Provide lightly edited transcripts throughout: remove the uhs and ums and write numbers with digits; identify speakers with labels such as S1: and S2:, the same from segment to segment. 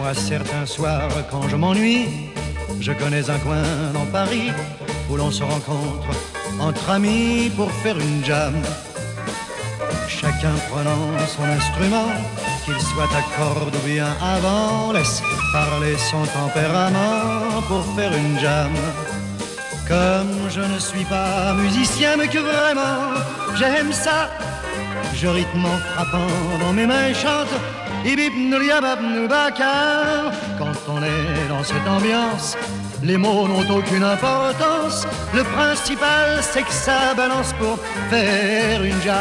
S1: Moi, certains soirs, quand je m'ennuie, je connais un coin dans Paris où l'on se rencontre entre amis pour faire une jam. Chacun prenant son instrument, qu'il soit à cordes ou bien à vent, laisse parler son tempérament pour faire une jam. Comme je ne suis pas musicien, mais que vraiment j'aime ça, je rythme en frappant dans mes mains et chante Ibib Nouliabab Noubaka. Quand on est dans cette ambiance, les mots n'ont aucune importance. Le principal, c'est que ça balance pour faire une jam.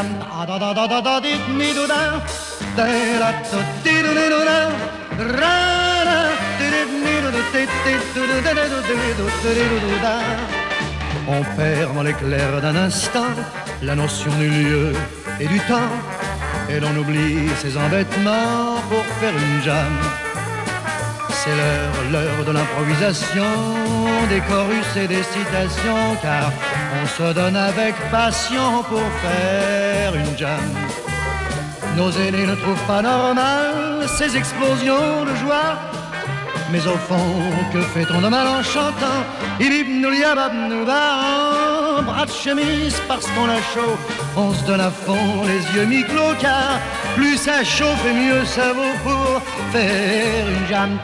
S1: On perd dans l'éclair d'un instant la notion du lieu et du temps, et l'on oublie ses embêtements pour faire une jam. C'est l'heure de l'improvisation, des chorus et des citations, car on se donne avec passion pour faire une jam. Nos aînés ne trouvent pas normal ces explosions de joie, mais au fond, que fait-on de mal en chantant Ibib Nouliabab Nouba en bras de chemise parce qu'on a chaud. On se donne à fond les yeux mi-clos, car plus ça chauffe et mieux ça vaut pour faire une jam.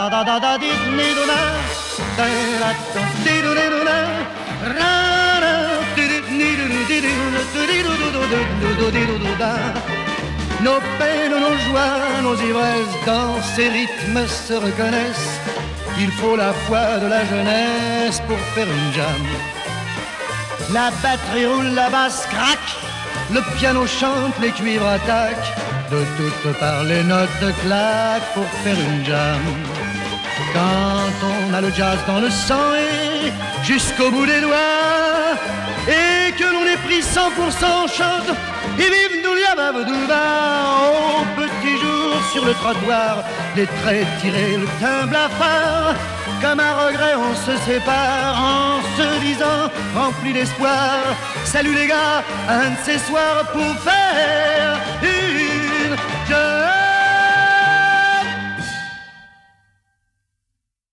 S1: Nos peines, nos joies, nos ivresses, dans ces rythmes se reconnaissent. Il faut la foi de la jeunesse pour faire une jam. La batterie roule, la basse craque, le piano chante, les cuivres attaquent. De toutes parts les notes claquent pour faire une jam. Quand on a le jazz dans le sang et jusqu'au bout des doigts, et que l'on est pris 100%, chante et vive Nouliabab Nouba. Au petit jour sur le trottoir, les traits tirés, le teint blafard. Comme un regret on se sépare en se disant rempli d'espoir, salut les gars, un de ces soirs pour faire une